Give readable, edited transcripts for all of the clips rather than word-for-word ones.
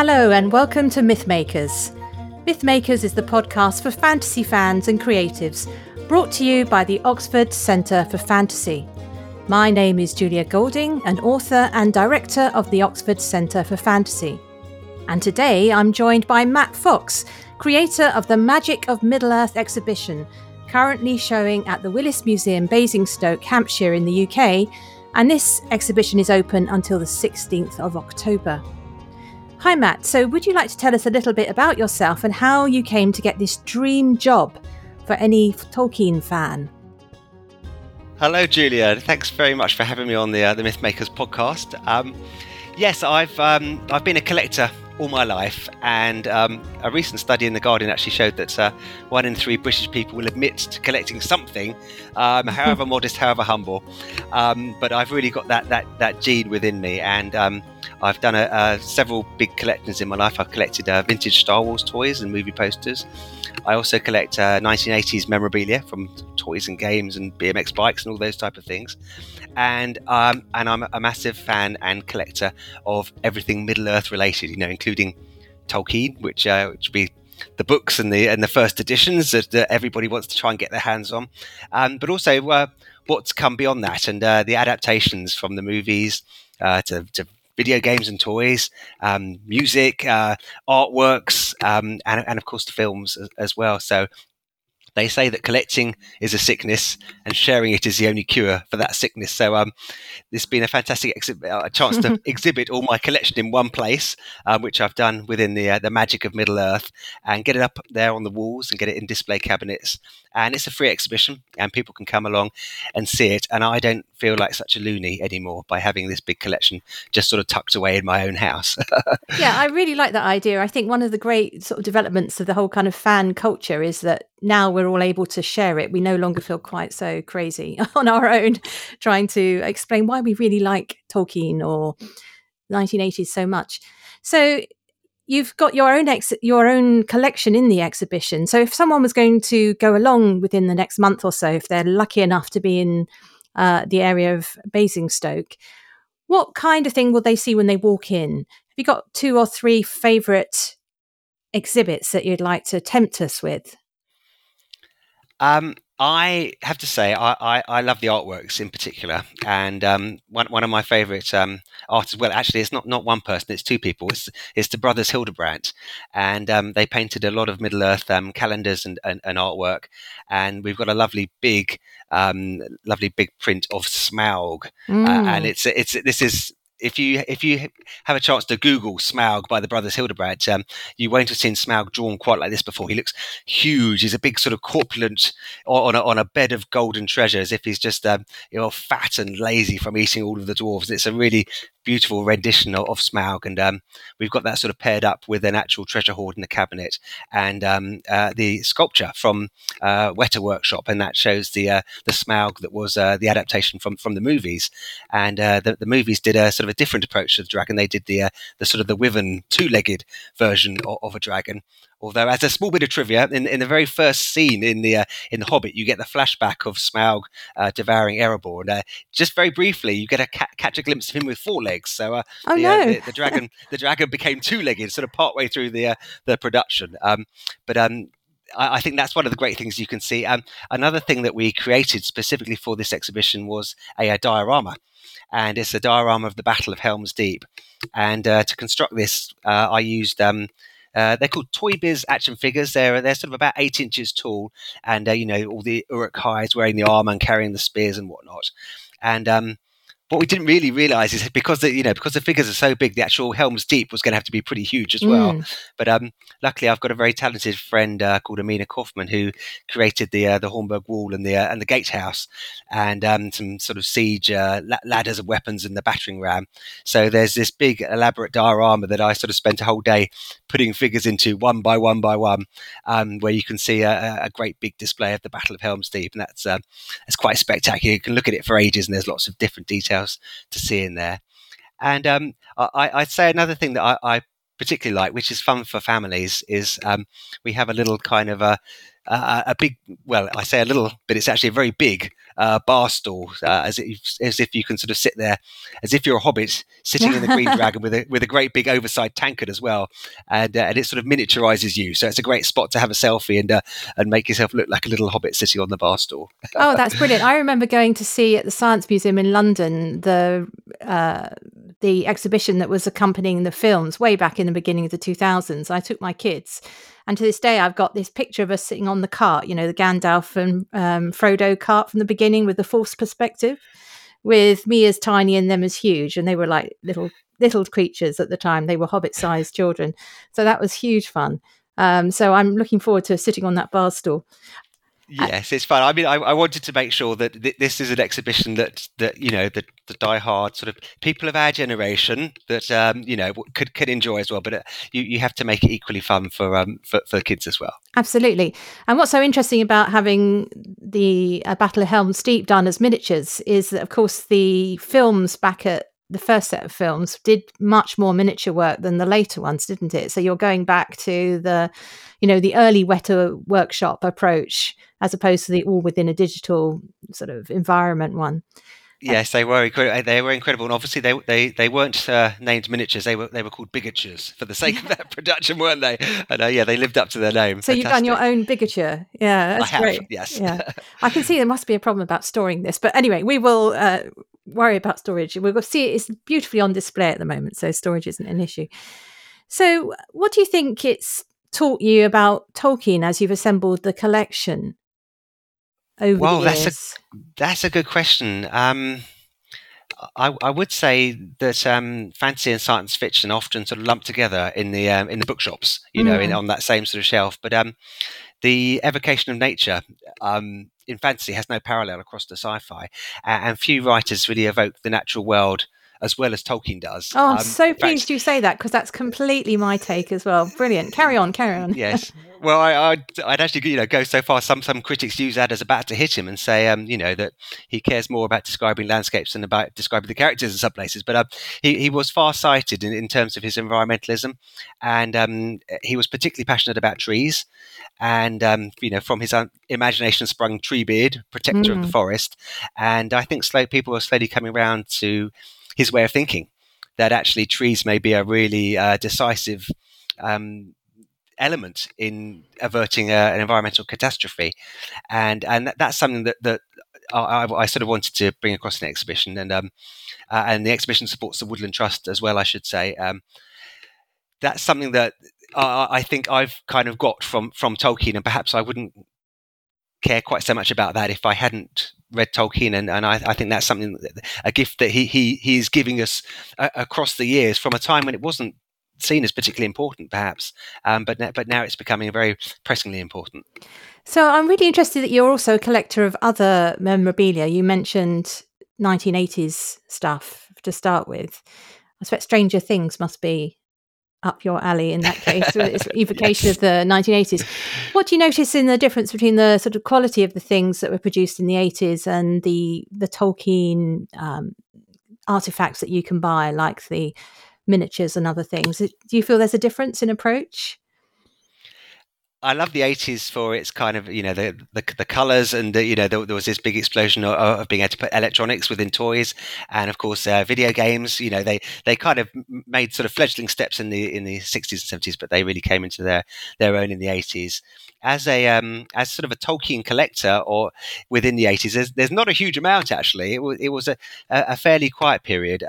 Hello and welcome to Mythmakers. Mythmakers is the podcast for fantasy fans and creatives, brought to you by the Oxford Centre for Fantasy. My name is Julia Golding, an author and director of the Oxford Centre for Fantasy. And today I'm joined by Matt Fox, creator of the Magic of Middle-earth exhibition, currently showing at the Willis Museum, Basingstoke, Hampshire in the UK, and this exhibition is open until the 16th of October. Hi Matt, so would you like to tell us a little bit about yourself and how you came to get this dream job for any Tolkien fan? Hello Julia, thanks very much for having me on the Mythmakers podcast. Yes, I've been a collector all my life, and a recent study in The Guardian actually showed that 1 in 3 British people will admit to collecting something, however modest, however humble. But I've really got that gene within me, and I've done several big collections in my life. I've collected vintage Star Wars toys and movie posters. I also collect 1980s memorabilia from toys and games and BMX bikes and all those type of things. And I'm a massive fan and collector of everything Middle-earth related, including Tolkien, which would be the books and the first editions that everybody wants to try and get their hands on, but also what's come beyond that, and the adaptations from the movies to video games and toys, music, artworks, and of course the films as well. So they say that collecting is a sickness and sharing it is the only cure for that sickness. So it's been a fantastic chance to exhibit all my collection in one place, which I've done within the Magic of Middle-earth, and get it up there on the walls and get it in display cabinets. And it's a free exhibition and people can come along and see it. And I don't feel like such a loony anymore by having this big collection just sort of tucked away in my own house. Yeah, I really like that idea. I think one of the great sort of developments of the whole kind of fan culture is that now we're all able to share it. We no longer feel quite so crazy on our own trying to explain why we really like Tolkien or 1980s so much. So you've got your own collection in the exhibition. So if someone was going to go along within the next month or so, if they're lucky enough to be in the area of Basingstoke, what kind of thing will they see when they walk in? Have you got 2 or 3 favourite exhibits that you'd like to tempt us with? I have to say, I love the artworks in particular, and one of my favourite artists. Well, actually, it's not one person; it's 2 people. It's the brothers Hildebrandt, and they painted a lot of Middle-earth calendars and artwork. And we've got a lovely big print of Smaug, and this is. If you have a chance to Google Smaug by the brothers Hildebrandt, you won't have seen Smaug drawn quite like this before. He looks huge. He's a big sort of corpulent on a bed of golden treasure, as if he's just fat and lazy from eating all of the dwarves. It's a really beautiful rendition of Smaug, and we've got that sort of paired up with an actual treasure hoard in the cabinet, and the sculpture from Weta Workshop, and that shows the Smaug that was the adaptation from the movies. And the movies did a sort of a different approach to the dragon. They did the sort of the wyvern 2-legged version of a dragon. Although, as a small bit of trivia, in the very first scene in the Hobbit, you get the flashback of Smaug devouring Erebor. Just very briefly, you get catch a glimpse of him with 4 legs. So the dragon became 2-legged, sort of partway through the production. I think that's one of the great things you can see. Another thing that we created specifically for this exhibition was a diorama. And it's a diorama of the Battle of Helm's Deep. And to construct this, I used... they're called Toy Biz action figures. They're sort of about 8 inches tall, and all the Uruk-hais wearing the armor and carrying the spears and whatnot. And what we didn't really realize is because the figures are so big, the actual Helm's Deep was going to have to be pretty huge as well. But luckily, I've got a very talented friend called Amina Kaufman who created the Hornburg Wall and the gatehouse, and some sort of siege ladders and weapons and the battering ram. So there's this big elaborate diorama that I sort of spent a whole day putting figures into one by one by one, where you can see a great big display of the Battle of Helm's Deep, and that's quite spectacular. You can look at it for ages, and there's lots of different details to see in there. And I'd say another thing that I particularly like, which is fun for families, is we have a little kind of a big, well, I say a little, but it's actually a very big bar stool, as if you can sort of sit there, as if you're a hobbit sitting in the Green Dragon with a great big oversized tankard as well, and it sort of miniaturizes you. So it's a great spot to have a selfie and make yourself look like a little hobbit sitting on the bar stool. Oh, that's brilliant! I remember going to see at the Science Museum in London the exhibition that was accompanying the films way back in the beginning of the 2000s. I took my kids, and to this day I've got this picture of us sitting on the cart, the Gandalf and Frodo cart from the beginning with the Force perspective, with me as tiny and them as huge, and they were like little creatures at the time. They were hobbit-sized children, so that was huge fun. So I'm looking forward to sitting on that bar stool. Yes, it's fun. I mean, I wanted to make sure that this is an exhibition that the diehard sort of people of our generation that could enjoy as well. But you have to make it equally fun for kids as well. Absolutely. And what's so interesting about having the Battle of Helm's Deep done as miniatures is that, of course, the films back at the first set of films did much more miniature work than the later ones, didn't it? So you're going back to the early Weta Workshop approach as opposed to the all within a digital sort of environment one. Yes, they were incredible, and obviously they weren't named miniatures. They were called bigatures for the sake of that production, weren't they? And they lived up to their name. So Fantastic. You've done your own bigature, yeah, that's great. Yes, yeah. I can see there must be a problem about storing this, but anyway, we will worry about storage. We'll see it's beautifully on display at the moment, so storage isn't an issue. So, what do you think it's taught you about Tolkien as you've assembled the collection? That's a good question. I would say that fantasy and science fiction are often sort of lumped together in the bookshops, on that same sort of shelf. But the evocation of nature in fantasy has no parallel across the sci-fi, and few writers really evoke the natural world as well as Tolkien does. Oh, I'm so pleased you say that, because that's completely my take as well. Brilliant. Carry on. Yes. Well, I'd actually go so far. Some critics use that as a bat to hit him and say that he cares more about describing landscapes than about describing the characters in some places. But he was far-sighted in terms of his environmentalism, and he was particularly passionate about trees. And from his imagination sprung Treebeard, protector of the forest. And I think people are slowly coming around to his way of thinking, that actually trees may be a really decisive element in averting an environmental catastrophe, and that's something that I sort of wanted to bring across in the exhibition, and the exhibition supports the Woodland Trust as well, I should say. That's something that I think I've kind of got from Tolkien, and perhaps I wouldn't care quite so much about that if I hadn't read Tolkien, and I think that's something, a gift that he is giving us across the years, from a time when it wasn't seen as particularly important, perhaps, but now it's becoming very pressingly important. So I'm really interested that you're also a collector of other memorabilia. You mentioned 1980s stuff to start with. I expect Stranger Things must be up your alley in that case. It's evocation of the 1980s. What do you notice in the difference between the sort of quality of the things that were produced in the 80s and the Tolkien artifacts that you can buy, like the miniatures and other things? Do you feel there's a difference in approach? I love the 80s for its kind of, the colours, and there was this big explosion of being able to put electronics within toys, and of course video games. They kind of made sort of fledgling steps in the 60s and 70s, but they really came into their own in the 80s. As sort of a Tolkien collector, or within the 80s, there's not a huge amount actually. It was a fairly quiet period.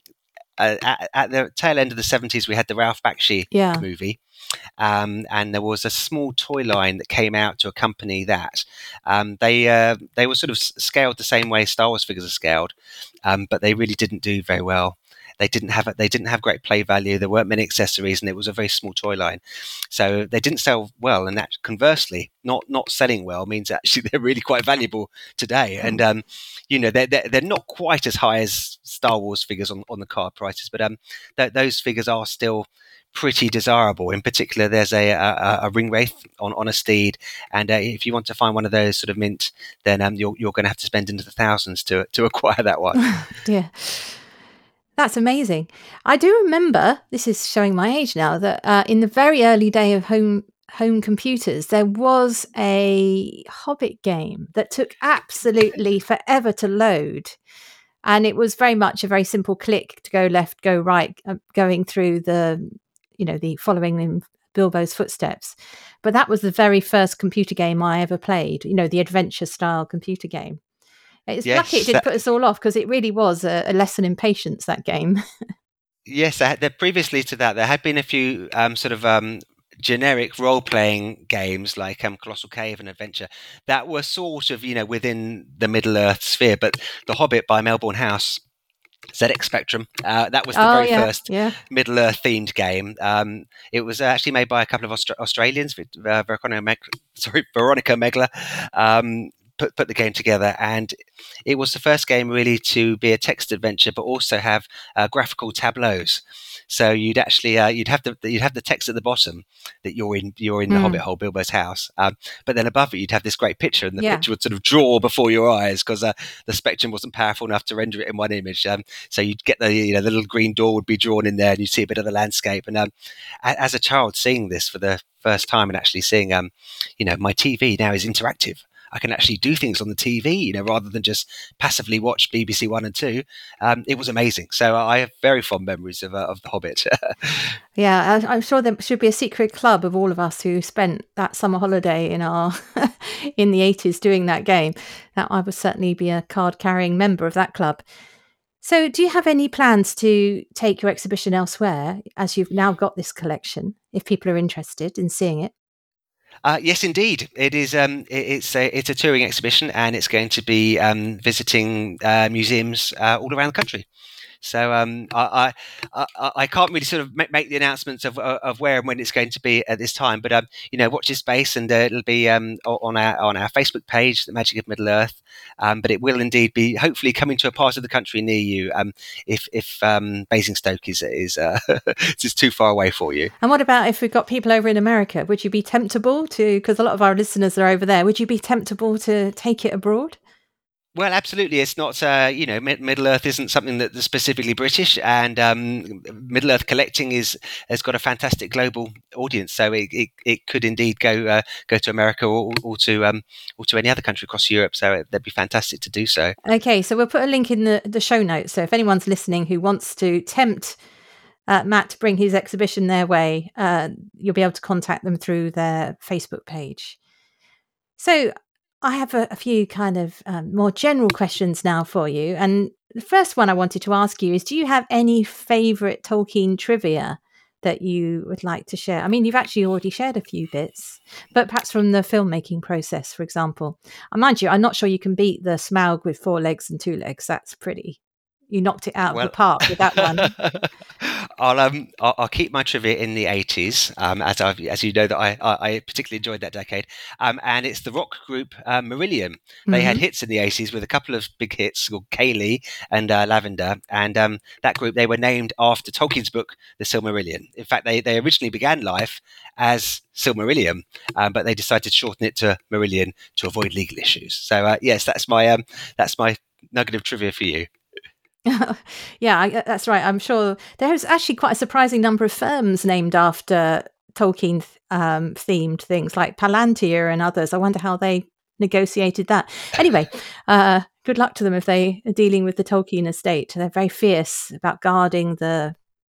At the tail end of the 70s, we had the Ralph Bakshi movie. And there was a small toy line that came out to accompany that. They were sort of scaled the same way Star Wars figures are scaled, but they really didn't do very well. They didn't have great play value. There weren't many accessories, and it was a very small toy line, so they didn't sell well. And that, conversely, not selling well means actually they're really quite valuable today. And they're not quite as high as Star Wars figures on the card prices, but those figures are still pretty desirable. In particular, there's a ring wraith on a steed, and if you want to find one of those sort of mint, then you're going to have to spend into the thousands to acquire that one. Yeah, that's amazing. I do remember, this is showing my age now, that in the very early day of home home computers, there was a Hobbit game that took absolutely forever to load. And it was very much a very simple click to go left, go right, going through the following in Bilbo's footsteps. But that was the very first computer game I ever played, the adventure style computer game. It's lucky it didn't put us all off, because it really was a lesson in patience, that game. Yes, previously to that, there had been a few generic role-playing games like Colossal Cave and Adventure that were sort of, within the Middle-earth sphere. But The Hobbit by Melbourne House, ZX Spectrum, that was the very first Middle-earth themed game. It was actually made by a couple of Australians, Veronica Megler. Put the game together, and it was the first game really to be a text adventure, but also have graphical tableaus. So you'd actually you'd have the text at the bottom that you're in the Hobbit hole, Bilbo's house, but then above it you'd have this great picture, and the picture would sort of draw before your eyes, because the Spectrum wasn't powerful enough to render it in one image. So you'd get the little green door would be drawn in there, and you'd see a bit of the landscape. And as a child, seeing this for the first time and actually seeing my TV now is interactive. I can actually do things on the TV, rather than just passively watch BBC One and Two. It was amazing. So I have very fond memories of The Hobbit. Yeah, I'm sure there should be a secret club of all of us who spent that summer holiday in in the 80s doing that game. That I would certainly be a card-carrying member of that club. So do you have any plans to take your exhibition elsewhere, as you've now got this collection, if people are interested in seeing it? Yes, indeed. It is. It's a touring exhibition, and it's going to be visiting museums all around the country. So I can't really sort of make the announcements of where and when it's going to be at this time. But watch this space, and it'll be on our Facebook page, The Magic of Middle Earth. But it will indeed be hopefully coming to a part of the country near you. If Basingstoke is is too far away for you. And what about if we've got people over in America? Would you be temptable to? Because a lot of our listeners are over there. Would you be temptable to take it abroad? Well, absolutely. It's not, Middle Earth isn't something that's specifically British, and Middle Earth collecting has got a fantastic global audience. So it could indeed go to America or to any other country across Europe. So that'd be fantastic to do so. Okay, so we'll put a link in the show notes. So if anyone's listening who wants to tempt Matt to bring his exhibition their way, you'll be able to contact them through their Facebook page. So I have a few kind of more general questions now for you. And the first one I wanted to ask you is, do you have any favourite Tolkien trivia that you would like to share? I mean, you've actually already shared a few bits, but perhaps from the filmmaking process, for example. Mind you, I'm not sure you can beat the Smaug with 4 legs and 2 legs. That's pretty. You knocked it out of the park with that one. I'll keep my trivia in the 80s, as you know that I particularly enjoyed that decade. And it's the rock group Marillion. They had hits in the 80s with a couple of big hits called Kayleigh and Lavender. And that group, they were named after Tolkien's book, The Silmarillion. In fact, they originally began life as Silmarillion, but they decided to shorten it to Marillion to avoid legal issues. So yes, that's my nugget of trivia for you. Yeah, that's right. I'm sure there's actually quite a surprising number of firms named after Tolkien themed things, like Palantir and others. I wonder how they negotiated that. Anyway, good luck to them if they are dealing with the Tolkien estate. They're very fierce about guarding the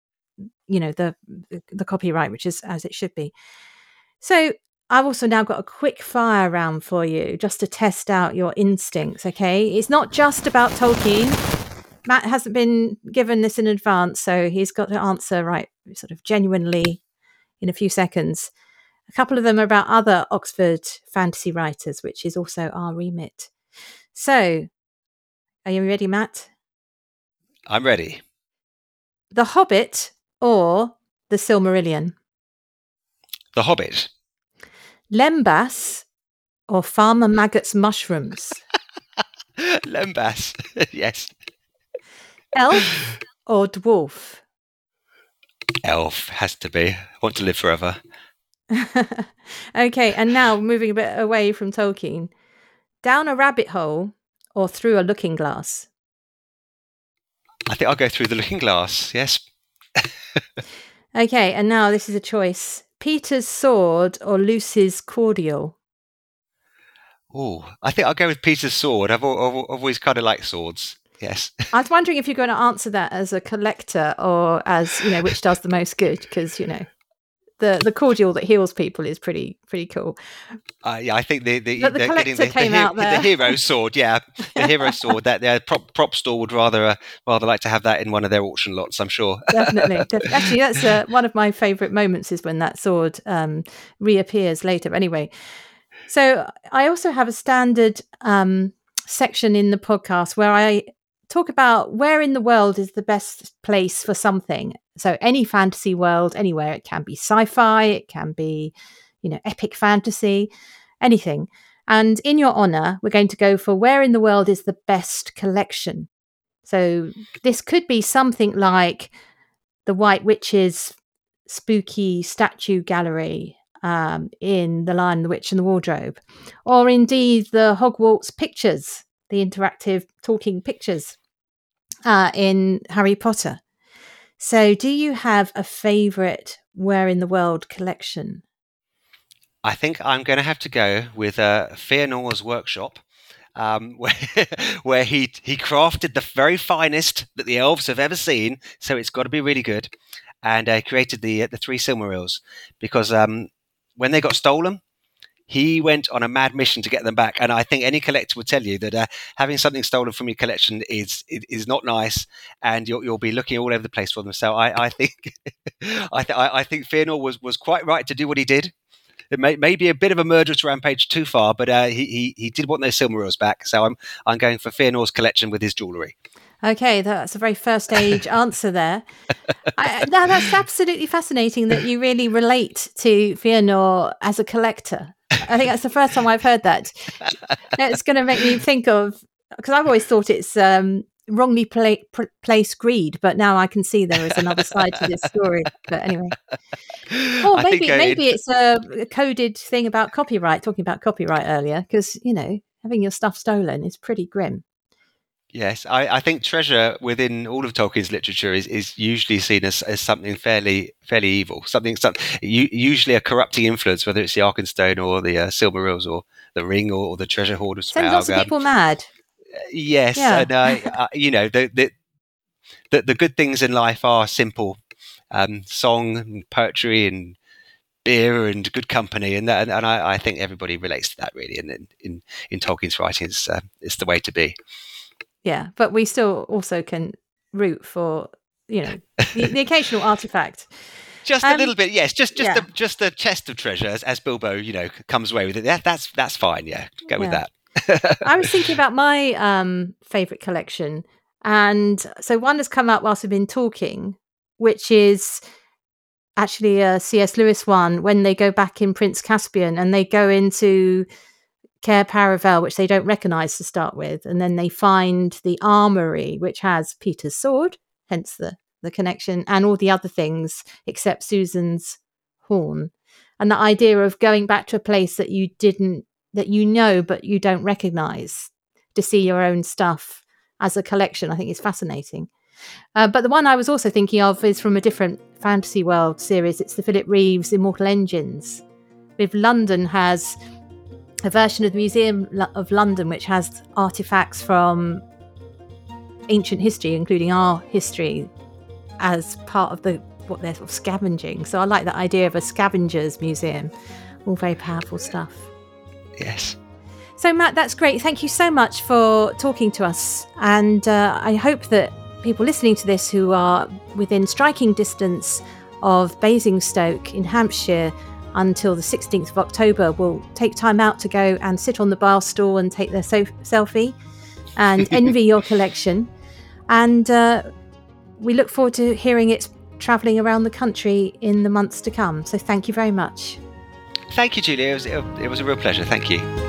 copyright, which is as it should be. So I've also now got a quick fire round for you, just to test out your instincts. Okay, it's not just about Tolkien. Matt hasn't been given this in advance, so he's got to answer right, sort of genuinely, in a few seconds. A couple of them are about other Oxford fantasy writers, which is also our remit. So, are you ready, Matt? I'm ready. The Hobbit or The Silmarillion? The Hobbit. Lembas or Farmer Maggot's mushrooms? Lembas, yes. Elf or dwarf? Elf has to be. I want to live forever. Okay, and now moving a bit away from Tolkien. Down a rabbit hole or through a looking glass? I think I'll go through the looking glass, yes. Okay, and now this is a choice Peter's sword or Lucy's cordial? Oh, I think I'll go with Peter's sword. I've always kind of liked swords. Yes. I was wondering if you're going to answer that as a collector or as, which does the most good, because, the cordial that heals people is pretty cool. Yeah, I think the collector came out there. The hero sword, the hero sword. That the prop store would rather like to have that in one of their auction lots, I'm sure. Definitely. Actually, that's one of my favourite moments is when that sword reappears later. But anyway, so I also have a standard section in the podcast where I talk about where in the world is the best place for something. So any fantasy world, anywhere. It can be sci-fi, it can be, epic fantasy, anything. And in your honour, we're going to go for where in the world is the best collection. So this could be something like the White Witch's spooky statue gallery in The Lion, the Witch and the Wardrobe, or indeed the Hogwarts pictures, the interactive talking pictures in Harry Potter. So do you have a favourite where in the world collection? I think I'm going to have to go with Fëanor's workshop, where he crafted the very finest that the elves have ever seen. So it's got to be really good, and created the three Silmarils because when they got stolen, he went on a mad mission to get them back. And I think any collector would tell you that having something stolen from your collection is not nice, and you'll be looking all over the place for them. So I think I think Fëanor was quite right to do what he did. It may be a bit of a murderous rampage too far, but he did want those Silmarils back. So I'm going for Fëanor's collection with his jewellery. Okay, that's a very first age answer there. Now that's absolutely fascinating that you really relate to Fëanor as a collector. I think that's the first time I've heard that. It's going to make me think of, because I've always thought it's wrongly placed greed, but now I can see there is another side to this story. But anyway, or maybe it's a coded thing about copyright. Talking about copyright earlier, because having your stuff stolen is pretty grim. Yes, I think treasure within all of Tolkien's literature is usually seen as something fairly evil, something usually a corrupting influence, whether it's the Arkenstone or the Silmarils or the Ring or the treasure hoard of Smaug. Sends lots of people mad. Yes, yeah. And the good things in life are simple, song, and poetry, and beer, and good company, and I think everybody relates to that really. And in Tolkien's writings, it's the way to be. Yeah, but we still also can root for, the occasional artifact. Just a little bit, yes. Just the chest of treasure, as Bilbo, comes away with it. That's fine. Yeah, go with that. I was thinking about my favourite collection, and so one has come up whilst we've been talking, which is actually a C.S. Lewis one when they go back in Prince Caspian and they go into Cair Paravel, which they don't recognise to start with, and then they find the armoury, which has Peter's sword, hence the connection, and all the other things except Susan's horn. And the idea of going back to a place that but you don't recognise to see your own stuff as a collection, I think is fascinating. But the one I was also thinking of is from a different Fantasy World series. It's the Philip Reeves Immortal Engines. With London has a version of the Museum of London which has artefacts from ancient history, including our history, as part of what they're sort of scavenging. So I like the idea of a scavengers museum. All very powerful stuff. Yes. So Matt, that's great. Thank you so much for talking to us. And I hope that people listening to this who are within striking distance of Basingstoke in Hampshire until the 16th of October will take time out to go and sit on the bar stool and take their selfie and envy your collection. And we look forward to hearing it travelling around the country in the months to come. So thank you very much. Thank you, Julia. It was a real pleasure. Thank you.